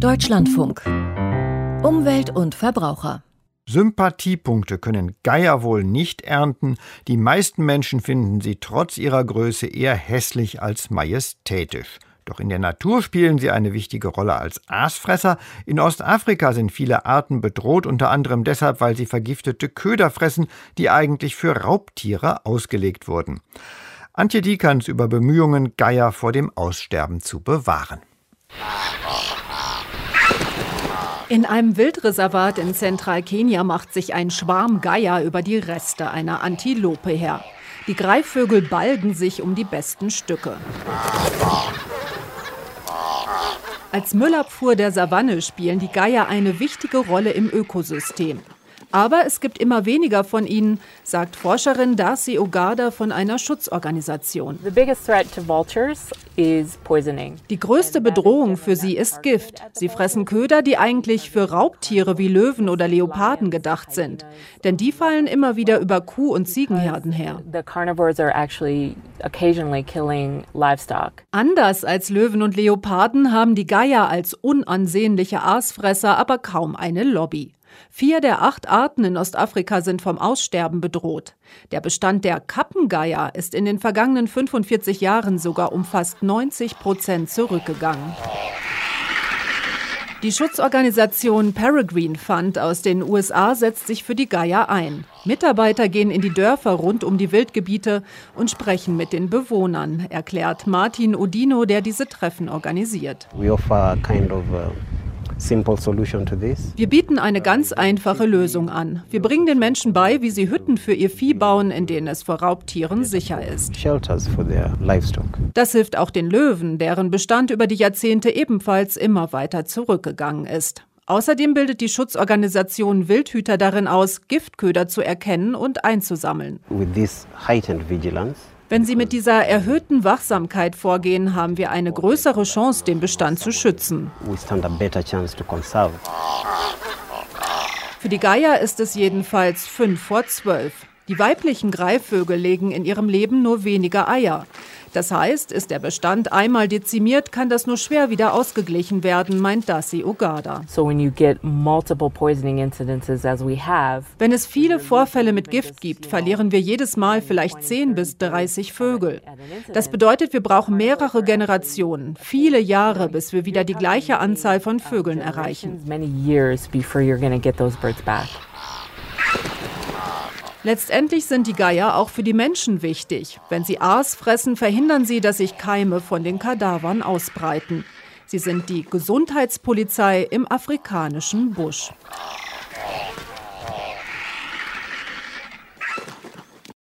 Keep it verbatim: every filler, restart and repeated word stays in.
Deutschlandfunk. Umwelt und Verbraucher. Sympathiepunkte können Geier wohl nicht ernten. Die meisten Menschen finden sie trotz ihrer Größe eher hässlich als majestätisch. Doch in der Natur spielen sie eine wichtige Rolle als Aasfresser. In Ostafrika sind viele Arten bedroht, unter anderem deshalb, weil sie vergiftete Köder fressen, die eigentlich für Raubtiere ausgelegt wurden. Antje Diekerns über Bemühungen, Geier vor dem Aussterben zu bewahren. In einem Wildreservat in Zentralkenia macht sich ein Schwarm Geier über die Reste einer Antilope her. Die Greifvögel balgen sich um die besten Stücke. Als Müllabfuhr der Savanne spielen die Geier eine wichtige Rolle im Ökosystem. Aber es gibt immer weniger von ihnen, sagt Forscherin Darcy Ogada von einer Schutzorganisation. Die größte Bedrohung für sie ist Gift. Sie fressen Köder, die eigentlich für Raubtiere wie Löwen oder Leoparden gedacht sind. Denn die fallen immer wieder über Kuh- und Ziegenherden her. Anders als Löwen und Leoparden haben die Geier als unansehnliche Aasfresser aber kaum eine Lobby. Vier der acht Arten in Ostafrika sind vom Aussterben bedroht. Der Bestand der Kappengeier ist in den vergangenen fünfundvierzig Jahren sogar um fast neunzig Prozent zurückgegangen. Die Schutzorganisation Peregrine Fund aus den U S A setzt sich für die Geier ein. Mitarbeiter gehen in die Dörfer rund um die Wildgebiete und sprechen mit den Bewohnern, erklärt Martin Odino, der diese Treffen organisiert. We offer kind of a simple solution to this. Wir bieten eine ganz einfache Lösung an. Wir bringen den Menschen bei, wie sie Hütten für ihr Vieh bauen, in denen es vor Raubtieren sicher ist. Shelters for their livestock. Das hilft auch den Löwen, deren Bestand über die Jahrzehnte ebenfalls immer weiter zurückgegangen ist. Außerdem bildet die Schutzorganisation Wildhüter darin aus, Giftköder zu erkennen und einzusammeln. With this heightened vigilance, wenn sie mit dieser erhöhten Wachsamkeit vorgehen, haben wir eine größere Chance, den Bestand zu schützen. we stand a better chance to conserve. Für die Geier ist es jedenfalls fünf vor zwölf. Die weiblichen Greifvögel legen in ihrem Leben nur wenige Eier. Das heißt, ist der Bestand einmal dezimiert, kann das nur schwer wieder ausgeglichen werden, meint Darcy Ogada. So when you get multiple poisoning incidences as we have, wenn es viele Vorfälle mit Gift gibt, verlieren wir jedes Mal vielleicht zehn bis dreißig Vögel. Das bedeutet, wir brauchen mehrere Generationen, viele Jahre, bis wir wieder die gleiche Anzahl von Vögeln erreichen. many years before you're going to get those birds back. Letztendlich sind die Geier auch für die Menschen wichtig. Wenn sie Aas fressen, verhindern sie, dass sich Keime von den Kadavern ausbreiten. Sie sind die Gesundheitspolizei im afrikanischen Busch.